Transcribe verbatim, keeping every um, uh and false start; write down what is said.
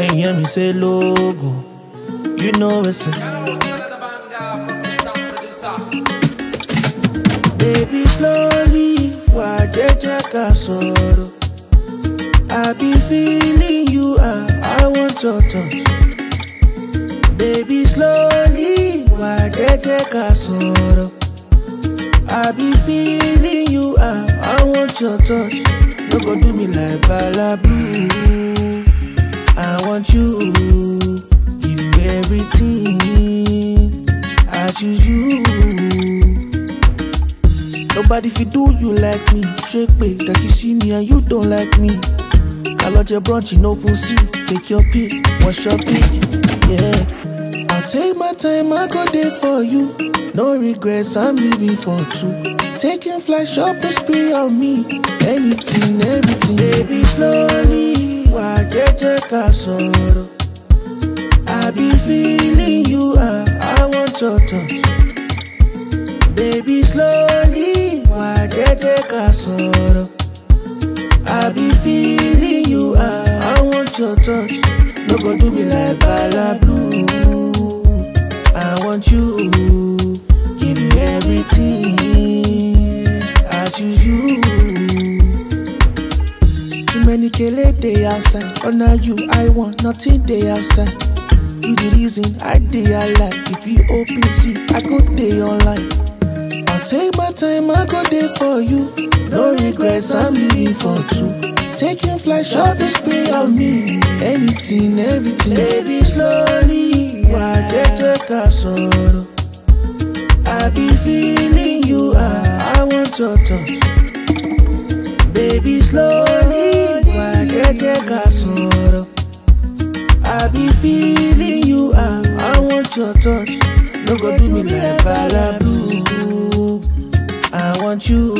When you hear me say logo, you know it's a baby slowly, why jeje ka soro? I be feeling you, ah, I want your touch. Baby slowly, why jeje ka soro? I be feeling you, ah, I want your touch. No go do me like Bala Blue. I want you, give you everything. I choose you. Nobody fi do you like me. Shake me, that you see me and you don't like me. I love your brunch in open sea. Take your pick, what's your pick? Yeah, I'll take my time, I go there for you. No regrets, I'm leaving for two. Taking flight, shopping spree on me. Anything, everything. Baby, slowly, why jeje ka soro? I be feeling you, ah, I want your touch. Baby, slowly, why jeje ka soro? I be feeling you, ah, I want your touch. No go do me like Bala Blue. I want you, give you everything. I choose you. Too many kele day outside, but now you I want, nothing day outside. You the reason I day alive. If you O P C, I go day online. I'll take my time, I go there for you. No regrets, I'm leaving for two. Taking flight, shopping spree on me. Anything, everything. Baby, slowly, why jeje ka soro? I be feeling you, ah, I want your touch. Baby, slowly, why jeje ka soro? I be feeling you, ah, I want your touch. No go do me like Bala Blue. I want you,